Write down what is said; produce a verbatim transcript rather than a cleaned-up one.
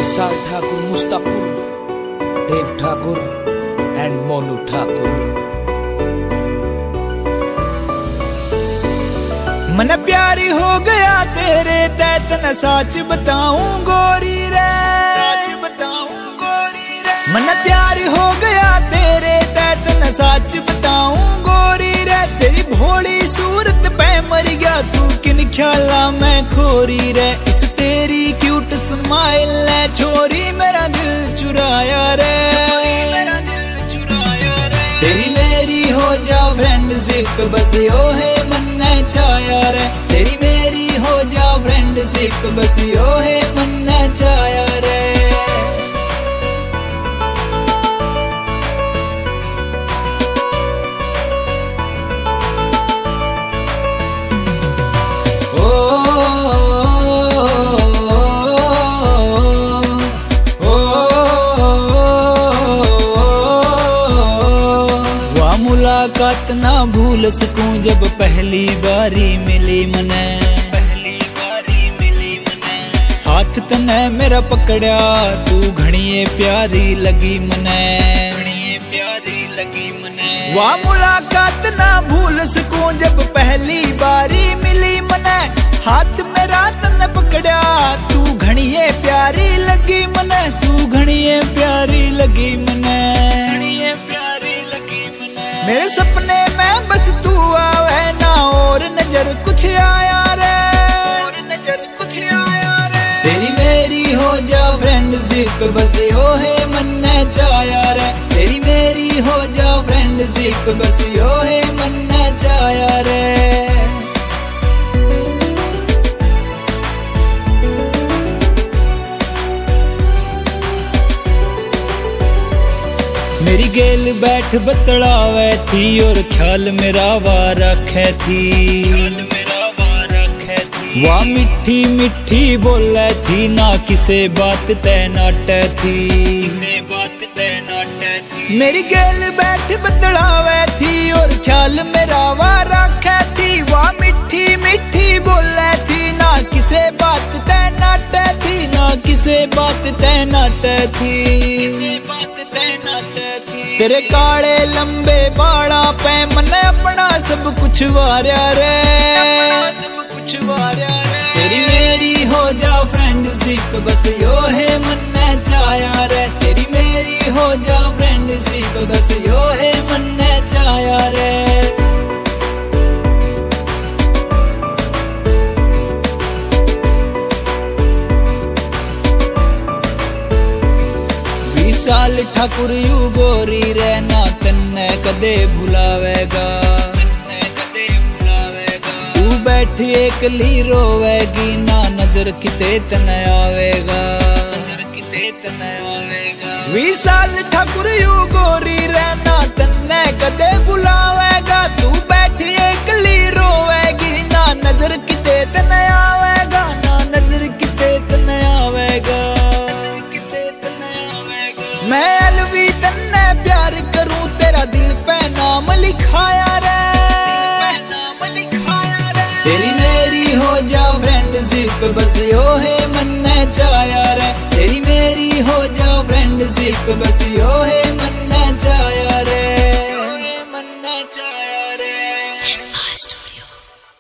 विशाल Thakur, Mustapur, Dev Thakur and Monu Thakur. मन प्यारी हो गया तेरे तैत न साच बताऊं गोरी रे, साच बताऊं गोरी रे। मन प्यारी हो गया तेरे तैत न साच बताऊं गोरी रे। तेरी भोली सूरत पे मर गया तू किन ख्याला मैं खोरी रे। इस तेरी क्यूट स्माइल ने छोरी मेरा दिल चुराया रे, मेरा दिल चुराया रे। तेरी मेरी हो जा फ्रेंडशिप बस यो है मन ने चाया रे। तेरी मेरी हो जा फ्रेंडशिप बस यो है मन ने चाया रे। मुलाकात ना भूल सकूं जब पहली बारी मिली मने, पहली बारी मिली मने। हाथ तने मेरा पकड़ा तू घणीए प्यारी लगी मने, घणीए प्यारी लगी मने। वाह मुलाकात ना भूल सकूं जब पहली बारी मिली मने। हाथ मेरा तने पकड़ा तू घणीए प्यारी लगी मने, तू घणीए प्यारी लगी मने, घणीए प्यारी लगी मने। मेरे सपने में बस तू आवे ना और नजर कुछ आया रे, और नजर कुछ आया रे। तेरी मेरी हो जा फ्रेंडशिप बस यो है मन ने चाया रे। तेरी मेरी हो जा फ्रेंडशिप बस यो है मन ने चाया रे। मेरी गेल बैठ बतलावे थी और ख्याल मेरा वार रखे थी, ख्याल मेरा वार रखे थी। वाह मिठी मिठी बोले थी ना किसे बात तय नाटे थी, किसे बात तय नाटे थी। मेरी गेल बैठ बतलावे थी और ख्याल मेरा वार रखे थी। वाह मिठी मिठी बोले थी ना किसे बात तय नाटे थी, ना किसे बात तय नाटे थी, किसे बात तय नाटे थी। तेरे काले लंबे बाड़ा पे मन अपना सब कुछ वार्या रे, अपना सब कुछ वार्या रे। तेरी मेरी हो जा फ्रेंडशिप बस यो है मन ने चाया रे। तेरी मेरी हो जा फ्रेंडशिप बस यो है मन ने चाया रे। विशाल ठाकुर यू गोरी रहना तन्ने कदे भुलावेगा, तन्ने कदे भुलावेगा। तू बैठी एकली रोवेगी ना नजर किते तने आवेगा, नजर किते तने आवेगा। विशाल ठाकुर यू गोरी रहना तन्ने कदे भुलावेगा। तू बैठी एकली रोवेगी ना नजर किते तने आवेगा, ना नजर किते तने आवेगा। मैं अलवी तन्ने प्यार करूं तेरा दिल पे नाम लिखाया रे, नाम लिखाया रे। तेरी मेरी हो जा फ्रेंडशिप बस यो है मन ने चाया रे। तेरी मेरी हो जा फ्रेंडशिप बस यो है मन ने चाया रे।